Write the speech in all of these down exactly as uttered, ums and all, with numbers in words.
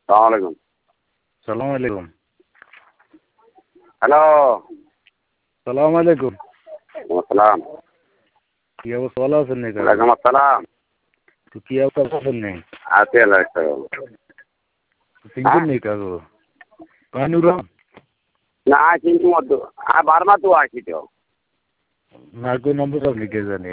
সালাম আলাইকুম। সালাম আলাইকুম। হ্যালো। সালাম আলাইকুম। আসসালাম। কি অবস্থা, ভালো আছেন নাকি? ওয়ালাইকুম আসসালাম। তো কি অবস্থা আছেন নাকি? আছি আল্লাহ রাখছে। চিনছেন নাকি কাগো? কানুরা না চিনছি মতো আর বারমা তো আছি তো। না কোন নম্বর আপনি কে জানি?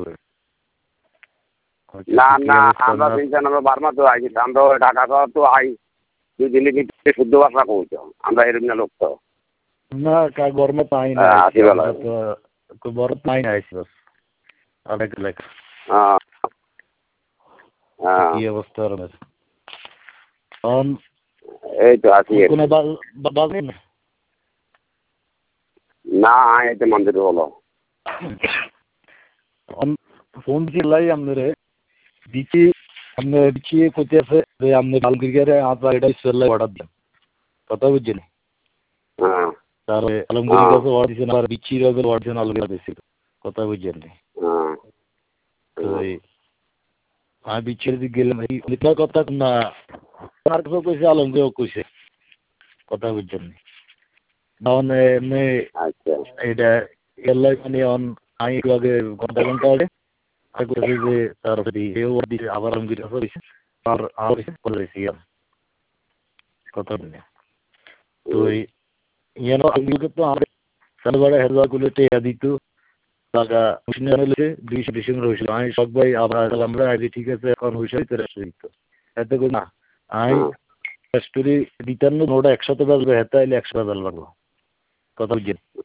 না না আমরা চিনছেন আমরা বারমা তো আছি, আমরা ঢাকা শহর তো আই দুই দিল্লি থেকে শুদ্ধ ভাষা কইছো আমরা এরকম লোক তো না কা গরমে পাই না আছি ভালো। তো বড় পাই না আইছি বাস আরেক লাখ। হ্যাঁ হ্যাঁ কি অবস্থা আপনার? অন এই তো আছি। কোন বাজে না না এই তো মন্দির হলো অন ফোন দিলাই আমরে দিছি আমনে দিছি কইতে আছে যে আমনে বালগিরিয়ারে আপনার এটা সেলাই অর্ডার দেন, কথা বুঝছেন? হ্যাঁ তারে আলমগিরি কাছে অর্ডার দিছেন আর বিচির কাছে অর্ডার দিছেন, আলমগিরি দিছি, কথা বুঝছেন? হ্যাঁ তো আমি বিচির দিকে গেলাম, এই লিখা কথা না আর কিছু কইছে, আলমগিরিও কইছে, কথা বুঝছেন? মানে এমনি আচ্ছা এটা এলাই মানে অন আমি একটু আগে ঘন্টা ঘন্টা আগে আমি করেছি যে তাড়াতাড়ি এও দিছে আবার আলমগিরি কাছে দিছে আর আর করে দিছি কথা বলে। তো ইয়ানো আলমগিরি তো আমার সালবাড়া হেলবা গুলোতে দিত টাকা উষ্ণ হলে দুইশো ডিসেম্বর হয়েছিল, আমি সব ভাই আবার আমরা আগে ঠিক আছে এখন হয়েছে তেরোশো দিত এত করে না আমি স্টোরি রিটার্ন নোটা একসাথে বাজবে, হেতে আইলে একশো বাজার লাগবো, কথা বুঝছেন?